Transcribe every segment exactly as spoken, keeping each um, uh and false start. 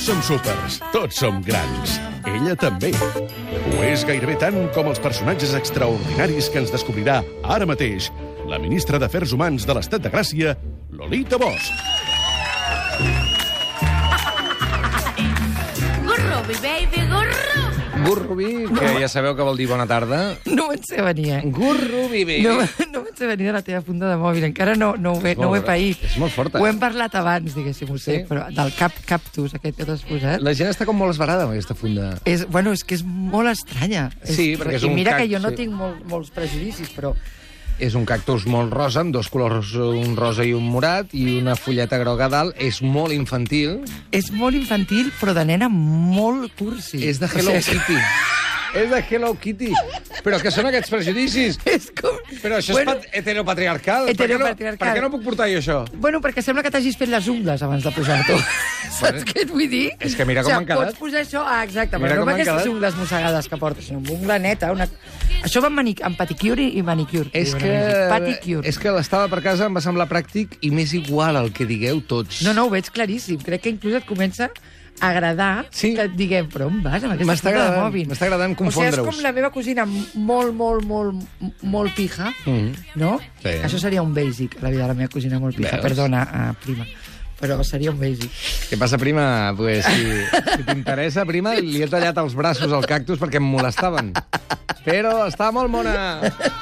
som súpers, tots som grans. Ella també. Ho és gairebé tant com els personatges extraordinaris que ens descobrirà ara mateix la ministra d'Afers Humans de l'Estat de Gràcia, Lolita Bosch. Gurrubi, baby, gurrubi. Gurrubi, que ja sabeu que vol dir bona tarda. No me'n sé venir, eh? Gurrubi, baby. No, no me'n sé venir de la teva punta de mòbil. Encara no, no, ho, he, no ho he paït. És molt forta. Ho hem parlat abans, diguéssim, ho sé, Sí? però del cap cactus aquest que t'has posat... La gent està com molt esbarada amb aquesta funda. És, bueno, és que és molt estranya. Sí, és, perquè és I un mira cac- que jo no sí. tinc molt, molts prejudicis, però... És un cactus molt rosa, amb dos colors, un rosa i un morat, i una fulleta groga a dalt. És molt infantil. És molt infantil, però de nena molt cursi. És de Hello O sigui, Kitty. És de Hello Kitty. Però què són aquests prejudicis? És com... Però això Bueno, és pat- heteropatriarcal. heteropatriarcal. Per què, no, per què no puc portar jo això? Bueno, perquè sembla que t'hagis fet les ungles abans de posar-t'ho. Saps què et vull dir? És que mira com o sigui, m'han quedat. Pots posar això... Ah, exacte, Mira però no com amb m'han aquestes quedat. ungles mossegades que portes, sinó amb ungla neta. Una... Això va amb, manic... amb pedicure i manicure. És diuen que, a Mèxic. Pedicure. és que l'estava per casa, em va semblar pràctic i m'és igual el que digueu tots. No, no, ho veig claríssim. Crec que inclús et comença a agradar Sí. que et diguem, però on vas amb aquesta M'està punta de agradant, mòbil? m'està agradant O sigui, confondre-us. és com la meva cosina molt, molt, molt, molt pija, Mhm. no? Sí. Això seria un basic, la vida de la meva cosina molt pija. Veus? Perdona, uh, prima. Però seria un basic. Què passa, prima? Pues, si si t'interessa, prima, li he tallat els braços al cactus perquè em molestaven. Però està molt mona.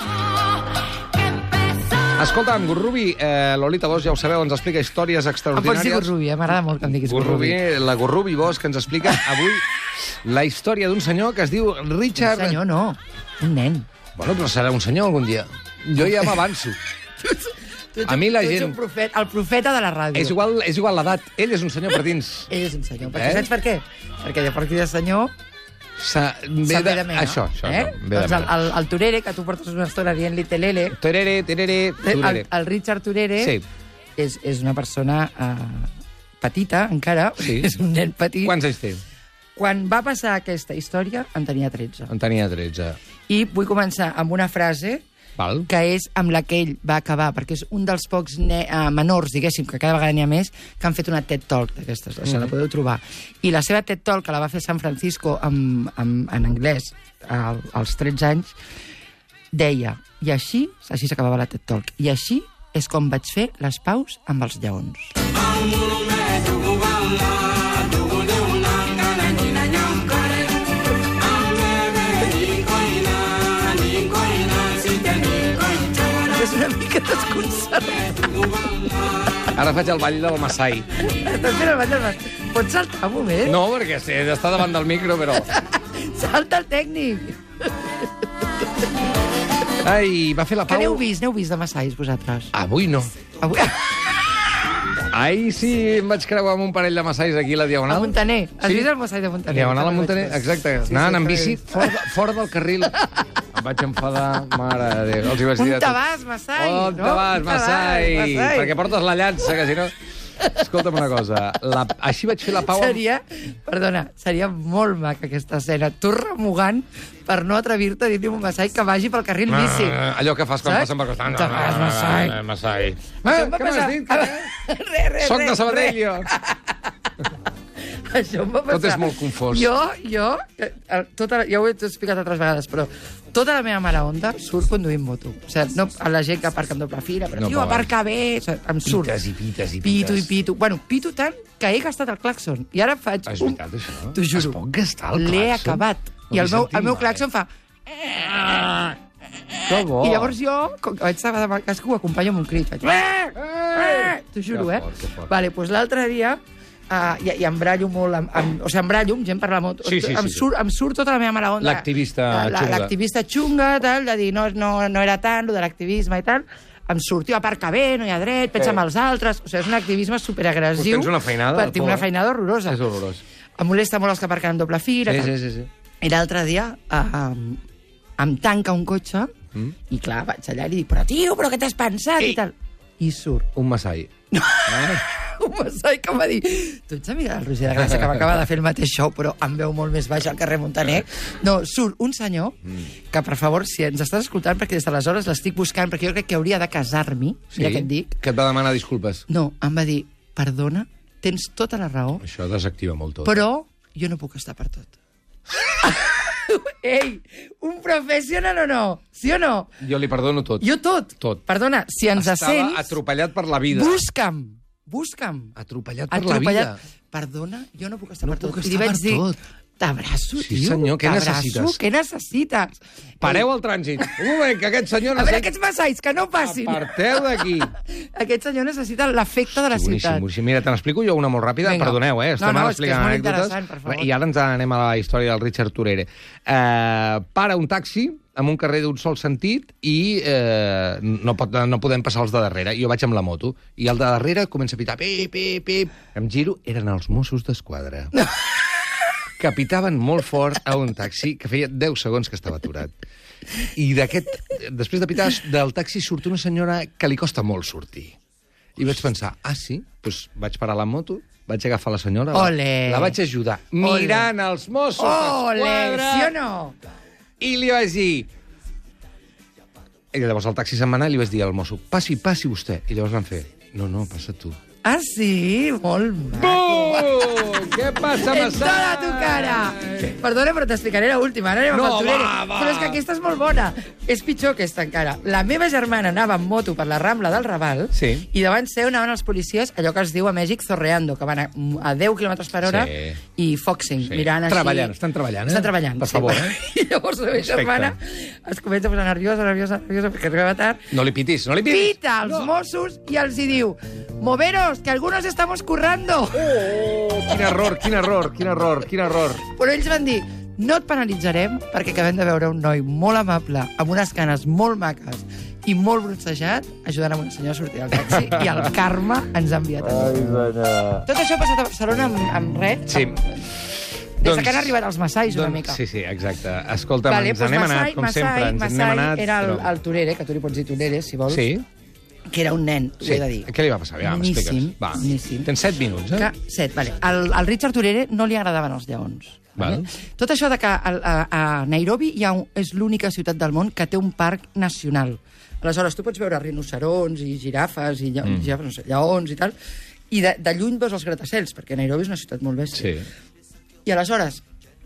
Escolta'm, Gurrubi, eh, Lolita Bosch, ja ho sabeu, ens explica històries Em pots dir extraordinàries. Gurrubi, eh? M'agrada molt que em diguis Gurrubi, Gurrubi. la Gurrubi Bosch, que ens explica avui la història d'un senyor que es diu Richard... Un senyor, no. Un nen. Bueno, però serà un senyor algun dia. Jo ja m'avanço. Tu ets A mi un- la tu ets gent- un profeta, el profeta de la ràdio. És igual, és igual l'edat. Ell és un senyor per dins. Ell és un senyor. Perquè Eh? saps per què? Perquè de partir de senyor Sa... Ve se'n ve de... de mena. Això, això. eh? això, ve de Doncs el, mena. el, el Turere, que tu portes una estona dient-li telele, Terere, terere, el, turere. el Richard Turere Sí. és, és una persona uh, petita, encara. Sí. És un nen petit. Quants anys té? Quan va passar aquesta història, en tenia tretze. En tenia tretze. I vull començar amb una frase Val? que és amb la que ell va acabar, perquè és un dels pocs ne uh, menors, diguéssim, que cada vegada n'hi ha més, que han fet una TED Talk d'aquestes, això Mm. la podeu trobar. I la seva TED Talk, que la va fer a San Francisco en, en, en anglès al, als tretze anys, deia, i així, així s'acabava la TED Talk, i així és com vaig fer les paus amb els lleons. És una mica desconcertant. Ara faig el ball del Masai. Estàs fent el ball del mas. Pots saltar un moment? No, perquè he d'estar davant del micro, però... Salta el tècnic. Ai, va fer la Que pau... n'heu vist? N'heu vist de Massais, vosaltres? Avui no. Avui... Ahir sí em vaig creuar amb un parell de Massais aquí a la A Diagonal. Montaner. Has Sí. vist el Massai de Montaner? Diagonal a També Montaner, vaig fer. exacte. Sí, Anant sí, en també bici he vist. fora, de- fora del carril. Em vaig enfadar, mare de Déu. Els hi vaig dir On de te tot. vas, Massai? On no? te vas, On te Massai? Massai? Perquè portes la llança, que si no... Escolta'm una cosa. La... Així vaig fer la pau... amb- Seria, perdona, seria molt maca aquesta escena. Tu remugant per no atrevir-te a dir-li a un Massai que vagi pel carril bici. Ah, allò que fas quan Saps? passen per costat. Te vas, Massai. Ah, Massai. Això Ah, em va què m'has passar- dit? Re, re, Soc re, de Sabadell, re. jo. Això em va passar. Tot és molt confós. Jo, jo, eh, tota, ja ho he explicat altres vegades, però tota la meva mala onda surt conduint moto. O sigui, no a la gent que aparca en doble fila, però No no, tio, poden. aparca bé, o sigui, em surt. Pites i pites i Pito i pites. pito. Bueno, pito tant que he gastat el claxon. I ara faig És un... veritat, això? T'ho juro. Es pot gastar el L'he clàxon? acabat. No I el t'he meu, sentit el meu mai. claxon fa... Que bo. I llavors jo, com que vaig saber de casco, ho acompanyo amb un crit. Faig... T'ho juro, Que eh? fort, que fort. Vale, doncs l'altre dia... Uh, i, i embrallo molt, amb, amb, o sigui, embrallo amb gent per la moto. Sí, sí, sí, em, sí. surt, em surt tota la meva mala onda. L'activista La- la- xunga. L'activista xunga, tal, de dir, no, no, no era tant, lo de l'activisme i tal. Em surt, tio, aparca bé, no hi ha dret, pensa Sí. en els altres. O sigui, és un activisme superagressiu. Pues tens una feinada, Per, tinc una pobre. feinada horrorosa. És horrorós. Em molesta molt els que aparquen en doble fila. Sí, tal. sí, sí, sí. I l'altre dia uh, em tanca un cotxe Mm. i, clar, vaig allà i li dic, però, tio, però què t'has pensat? Ei. I tal. I surt Un Masai. un Massai que em va dir, tu ets amiga del Roger de Gràcia, que m'acaba de fer el mateix show, però amb veu molt més baixa al carrer Montaner. No, surt un senyor que, per favor, si ens estàs escoltant, perquè des d'aleshores l'estic buscant, perquè jo crec que hauria de casar-m'hi, Sí? mira què et dic. Que et va demanar disculpes. No, em va dir, perdona, tens tota la raó, Això desactiva molt tot. però jo no puc estar per tot. Ei, un professional o no? Sí o no? Jo li perdono tot. Jo tot. Tot. Perdona, si ens Estava sents, atropellat per la vida. busca'm, busca'm. Atropellat per la vida. Perdona, jo no puc estar No per tot. puc I li estar vaig per dir, tot. t'abraço, Sí, tio. senyor, què t'abraço, necessites? Què necessites? Pareu el trànsit. Un moment, que aquest senyor... A veure, necessita- aquests massalls, que no passin. Aparteu d'aquí. Aquest senyor necessita l'afecte de la Sí, boníssim, ciutat. boníssim. Mira, te n'explico jo una molt ràpida. Vinga. Perdoneu, eh? Estem No, no, ara és que és explicant molt anècdotes. interessant, per favor. I ara ens anem a la història del Richard Turere. Eh, para un taxi en un carrer d'un sol sentit i eh, no, pot, no podem passar els de darrere. Jo vaig amb la moto i el de darrere comença a pitar pip, pip, pip. Em giro, eren els Mossos d'Esquadra. Que pitaven molt fort a un taxi que feia deu segons que estava aturat. I d'aquest, després de pitar, del taxi surt una senyora que li costa molt sortir. I vaig pensar, ah, sí? Doncs vaig parar la moto, vaig agafar la senyora, la, Ole. la vaig ajudar, Ole. mirant els Mossos Ole, d'Esquadra, sí o no? i li vaig dir... I llavors el taxi se'n va anar i li vaig dir al mosso, passi, passi vostè. I llavors van fer, no, no, passa tu. Ah, sí? Molt maco. Bum! Què passa, En Massà? toda tu cara! Perdona, però t'explicaré l'última. Ara anem No, a Facturere. va, va. Però és que aquesta és molt bona. És pitjor aquesta encara. La meva germana anava amb moto per la Rambla del Raval Sí. i davant seu anaven els policies, allò que es diu a Mèxic zorreando, que van a, a deu quilòmetres per hora Sí. i foxing, Sí. mirant així. Treballant, estan treballant, eh? Estan treballant, Per sí. favor, eh? I llavors la meva Respecte. germana es comença a posar nerviosa, nerviosa, nerviosa, perquè arriba tard. No li pitis, no li pitis. Pita als Mossos i els hi diu moveros, que algunos estamos currando. Oh, quin error, quin error, quin error, quin error. Però ells van dir, no et penalitzarem perquè acabem de veure un noi molt amable, amb unes canes molt maques i molt bronzejat, ajudant a una senyora a sortir del taxi i el karma ens ha enviat a tots. Tot això ha passat a Barcelona amb, amb res. Sí. Amb... Des de que han arribat els Massais, una mica. Sí, sí, exacte. Escolta'm, Vale, ens doncs n'hem Massai, anat, com Massai, sempre. Ens Massai n'hem anat, era el, però- el Turere, que tu li pots dir Turere, si vols, Sí? que era un nen, t'ho Sí. he de dir. Què li va passar? Ja, Boníssim, m'expliques. Va. boníssim. Tens set minuts, eh? Que, set, vale. Al, al Richard Turere no li agradaven els lleons. Val. Tot això de que a, a, a Nairobi hi ha un, és l'única ciutat del món que té un parc nacional. Aleshores, tu pots veure rinocerons i girafes i lla, mm. girafes, no sé, lleons i tal, i de, de lluny veus els gratacells, perquè Nairobi és una ciutat molt bèstia. Sí. I aleshores,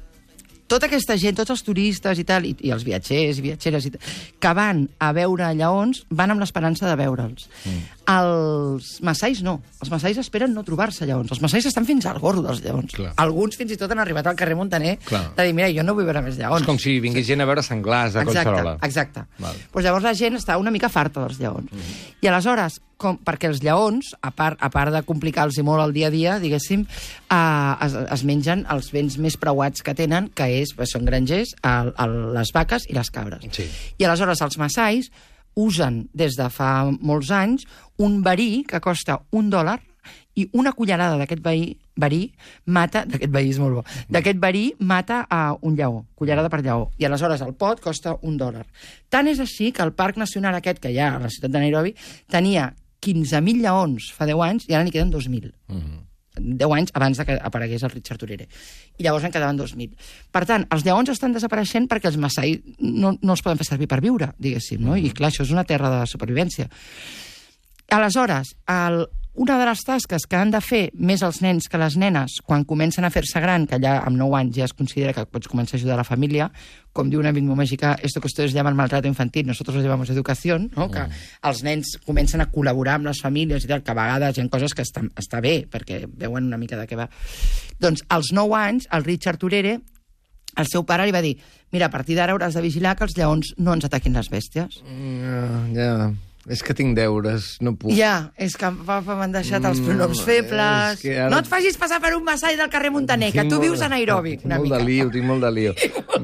tota aquesta gent, tots els turistes i tal, i, i els viatgers i viatgeres i tal, que van a veure lleons, van amb l'esperança de veure'ls. Mm. Els massais no. Els massais esperen no trobar-se lleons. Els massais estan fins al gorro dels lleons. Clar. Alguns fins i tot han arribat al carrer Montaner Clar. de dir, mira, jo no vull veure més lleons. És com si vingués gent a veure senglars de Exacte, Collserola. exacte. Val. Pues llavors la gent està una mica farta dels lleons. Mm -hmm. I aleshores, com, perquè els lleons, a part, a part de complicar-los molt el dia a dia, diguéssim, eh, es, es mengen els béns més preuats que tenen, que és, són grangers, el, el, les vaques i les cabres. Sí. I aleshores els massais usen des de fa molts anys un verí que costa un dòlar i una cullerada d'aquest verí, verí mata... D'aquest verí és molt bo. D'aquest verí mata a un lleó, cullerada per lleó. I aleshores el pot costa un dòlar. Tant és així que el Parc Nacional aquest que hi ha a la ciutat de Nairobi tenia quinze mil lleons fa deu anys i ara n'hi queden dos mil. Mm -hmm. deu anys abans de que aparegués el Richard Turere. I llavors en quedaven dos mil. Per tant, els lleons estan desapareixent perquè els massai no, no els poden fer servir per viure, diguéssim, no? I clar, això és una terra de supervivència. Aleshores, el, una de les tasques que han de fer més els nens que les nenes quan comencen a fer-se gran, que ja amb nou anys ja es considera que pots començar a ajudar a la família, com diu una amic meu mexicà, esto que ustedes llaman maltrato infantil, nosotros lo llevamos educación, no? Que els nens comencen a col·laborar amb les famílies i tal, que a vegades hi ha coses que estan, està bé, perquè veuen una mica de què va. Doncs als nou anys, el Richard Turere, el seu pare li va dir, mira, a partir d'ara hauràs de vigilar que els lleons no ens ataquin les bèsties. Ja, ja. És que tinc deures, no puc. Ja, és que papa m'han deixat els pronoms Mm, febles. és que ara- No et facis passar per un massai del carrer Montaner, que Tinc tu molt- vius a Nairobi. Tinc Una molt mica. de lío, tinc molt de lío.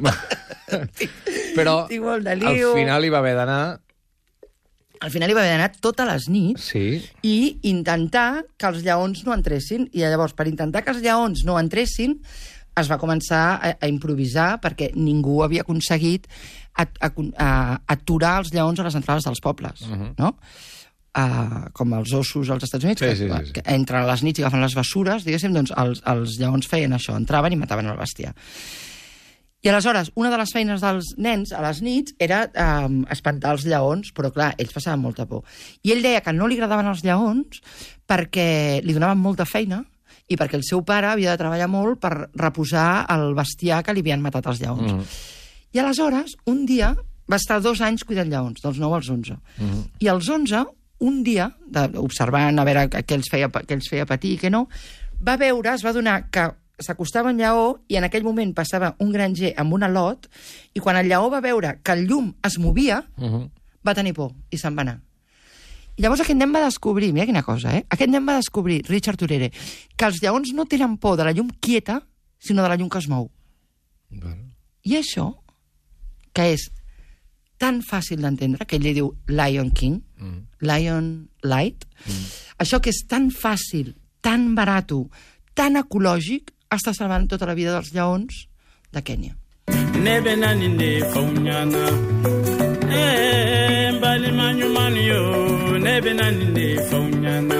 Però Tinc molt de al lío. final hi va haver d'anar... Al final hi va haver d'anar totes les nits Sí. i intentar que els lleons no entressin. I llavors, per intentar que els lleons no entressin, es va començar a, a improvisar perquè ningú havia aconseguit a, a, a, aturar els lleons a les entrades dels pobles, uh -huh. no? Uh, com els ossos als Estats Units, Sí, que, sí, sí, sí. que entren a les nits i agafen les bessures, diguéssim, doncs els, els lleons feien això, entraven i mataven el bestiar. I aleshores, una de les feines dels nens a les nits era um, espantar els lleons, però clar, ells passaven molta por. I ell deia que no li agradaven els lleons perquè li donaven molta feina i perquè el seu pare havia de treballar molt per reposar el bestiar que li havien matat els lleons. Mm. I aleshores, un dia, va estar dos anys cuidant lleons, dels nou als onze. Mm. I als onze, un dia, de, observant a veure què els feia, què els feia patir i què no, va veure, es va adonar que s'acostava un lleó i en aquell moment passava un granger amb un al·lot i quan el lleó va veure que el llum es movia, uh-huh. va tenir por i se'n va anar. I llavors aquest nen va descobrir, mira quina cosa, eh? Aquest nen va descobrir, Richard Turere, que els lleons no tenen por de la llum quieta, sinó de la llum que es mou. Bueno. I això, que és tan fàcil d'entendre, que ell li diu Lion King, mm. Lion Light, mm. això que és tan fàcil, tan barato, tan ecològic, està salvant tota la vida dels lleons de Kènia. Nebe nani ne faunyana, eh, mbali manyu manyo, nebe nani ne faunyana,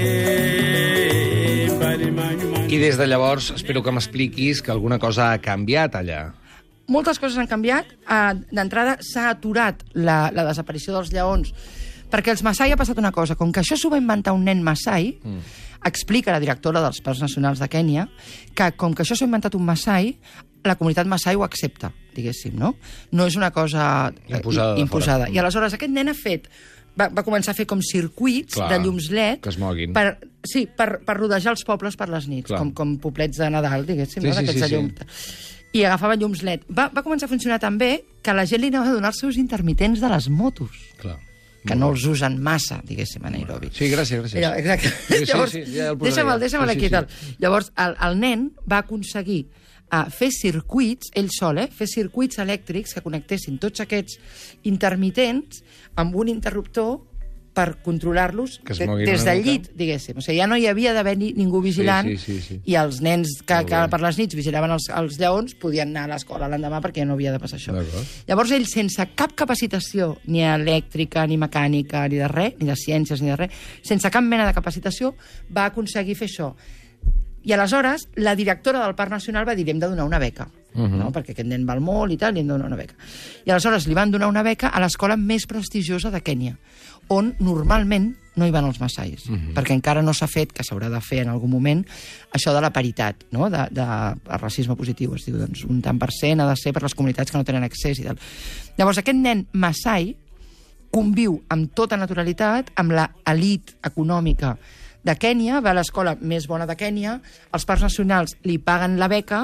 eh, mbali manyu manyo. I des de llavors espero que m'expliquis que alguna cosa ha canviat allà. Moltes coses han canviat. D'entrada s'ha aturat la, la desaparició dels lleons, perquè els Masai ha passat una cosa. Com que això s'ho va inventar un nen Masai, mm. explica la directora dels Parcs Nacionals de Kènia, que com que això s'ho ha inventat un Masai, la comunitat Masai ho accepta, diguéssim, no? No és una cosa imposada. Eh, imposada. I aleshores aquest nen ha fet... Va, va començar a fer com circuits Clar, de llums L E D que es moguin. Per, sí, per, per rodejar els pobles per les nits, com, com poblets de Nadal, diguéssim, sí, no? sí, D'aquests sí, llum... sí. I agafava llums L E D. Va, va començar a funcionar també que la gent li anava a donar els seus intermitents de les motos. Clar. Que no els usen massa, diguéssim, a Nairobi. Sí, gràcies, gràcies. Allò, exacte. Sí, Llavors, sí, sí, ja deixa'm-el, deixa'm-el aquí. Sí, sí. Llavors, el, el nen va aconseguir uh, fer circuits, ell sol, eh, fer circuits elèctrics que connectessin tots aquests intermitents amb un interruptor per controlar-los de, des del llit, diguéssim. O sigui, ja no hi havia d'haver ni, ningú vigilant sí, sí, sí, sí. i els nens que, que per les nits vigilaven els, els lleons podien anar a l'escola l'endemà perquè ja no havia de passar això. Llavors ell, sense cap capacitació, ni elèctrica, ni mecànica, ni de res, ni de ciències, ni de res, sense cap mena de capacitació, va aconseguir fer això. I aleshores, la directora del Parc Nacional va dir, li hem de donar una beca. Uh -huh. no? Perquè aquest nen val molt i tal, li hem de donar una beca. I aleshores li van donar una beca a l'escola més prestigiosa de Kènia, on normalment no hi van els Masais, uh -huh. perquè encara no s'ha fet, que s'haurà de fer en algun moment, això de la paritat, no? de, de, de racisme positiu. Es diu, doncs, un tant per cent ha de ser per les comunitats que no tenen accés i tal. Llavors, aquest nen Masai conviu amb tota naturalitat amb la elit econòmica de Kènia, va a l'escola més bona de Kènia, els parcs nacionals li paguen la beca,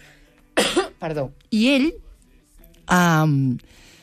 perdó, i ell, um,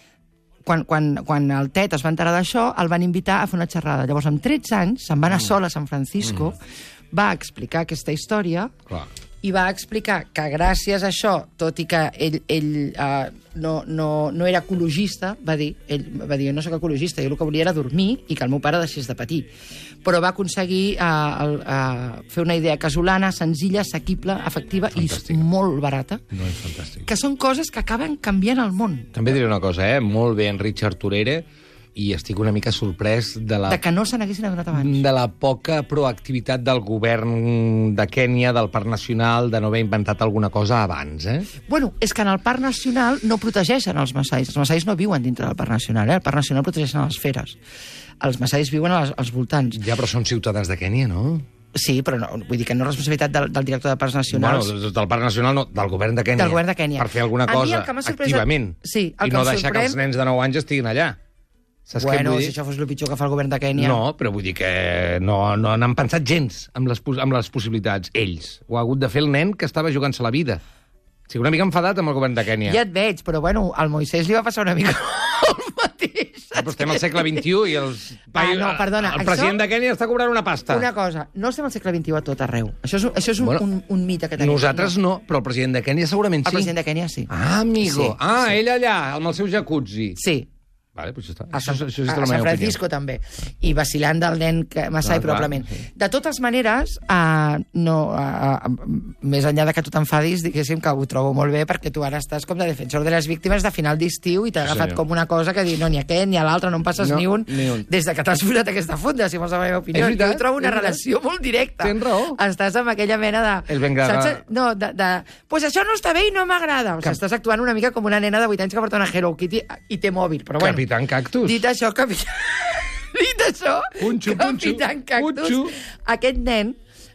quan, quan, quan el Ted es va enterar d'això, el van invitar a fer una xerrada. Llavors, amb tretze anys, se'n va anar sol a San Francisco, mm. va explicar aquesta història, Clar. i va explicar que gràcies a això, tot i que ell, ell uh, no, no, no era ecologista, va dir, ell va dir, jo no soc ecologista, jo el que volia era dormir i que el meu pare deixés de patir. Però va aconseguir uh, el, uh, fer una idea casolana, senzilla, assequible, efectiva Fantàstica. i molt barata. No, és fantàstic. Que són coses que acaben canviant el món. També diré una cosa, eh? Molt bé en Richard Turere, i estic una mica sorprès de la... De que no se n'haguessin adonat abans. De la poca proactivitat del govern de Kènia, del Parc Nacional, de no haver inventat alguna cosa abans, eh? Bueno, és que en el Parc Nacional no protegeixen els Masais. Els Masais no viuen dintre del Parc Nacional, eh? El Parc Nacional protegeixen les feres. Els Masais viuen als, als voltants. Ja, però són ciutadans de Kènia, no? Sí, però no, vull dir que no és responsabilitat del, del director de Parcs Nacionals. Bueno, del Parc Nacional no, del govern de Kènia. Del govern de Kènia. Per fer alguna cosa activament. Sí, I no deixar que els nens de nou anys estiguin allà. Saps bueno, si això fos el pitjor que fa el govern de Kènia... No, però vull dir que no, no n'han pensat gens amb les, amb les possibilitats, ells. Ho ha hagut de fer el nen que estava jugant-se la vida. O sigui, una mica enfadat amb el govern de Kènia. Ja et veig, però bueno, al Moisès li va passar una mica el mateix. Però estem al segle vint-i-u i els... Ah, no, perdona. El president això... de Kènia està cobrant una pasta. Una cosa, no estem al segle vint-i-u a tot arreu. Això és, això és un, bueno, un, un mite que tenim. Nosaltres no, però el president de Kènia segurament sí. El president de Kènia sí. Ah, amigo. Sí, ah, sí. ell allà, amb el seu jacuzzi. Sí. Vale, pues ja està. A San, això, això és a la San meva Francisco opinió. també. I vacilant del nen que, Masai, clar, probablement. Clar, sí. De totes maneres, uh, no, uh, uh, més enllà de que tu t'enfadis, diguéssim que ho trobo molt bé, perquè tu ara estàs com de defensor de les víctimes de final d'estiu i t'ha sí, agafat senyor. com una cosa que dir, no, ni aquest ni a l'altre, no en passes no, ni, un, ni un, des de que t'has posat aquesta funda, si vols la meva opinió. Veritat, jo trobo una relació molt directa. Tens raó. Estàs amb aquella mena de... El venga... Saps? No, de, de... Pues això no està bé i no m'agrada. O sigui, estàs actuant una mica com una nena de vuit anys que porta una Hello Kitty i té mòbil, però bueno. Capitán Cactus. Dit això, capitán... Dit això, punxo, Capitán punxo, Cactus, punxo. aquest nen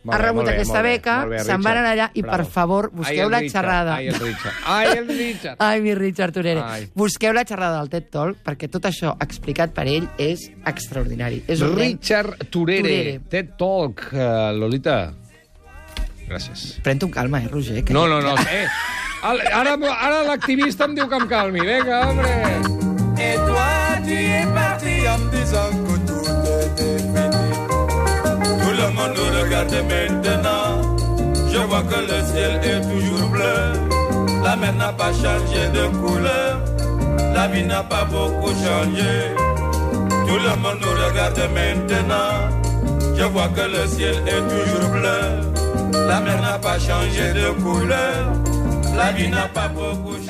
Molt ha bé, rebut molt bé, aquesta molt bé, beca, molt bé, se'n van Richard. anar allà i, Bravo. per favor, Ai, busqueu el la Richard, xerrada. Ai, el Richard. Ai, el Richard. Ai, mi Richard Torere. Ai. Busqueu la xerrada del TED Talk, perquè tot això explicat per ell és extraordinari. És un nen... Richard Turere, Turere. TED Talk. Uh, Lolita, gràcies. Pren-te un calma, eh, Roger? Que... No, no, no. Eh, ara ara l'activista em diu que em calmi. Vinga, hombre. Et toi, tu es parti en me disant que tout était fini. Tout le monde nous regarde maintenant. Je vois que le ciel est toujours bleu. La mer n'a pas changé de couleur. La vie n'a pas beaucoup changé. Tout le monde nous regarde maintenant. Je vois que le ciel est toujours bleu. La mer n'a pas changé de couleur. La vie n'a pas beaucoup changé.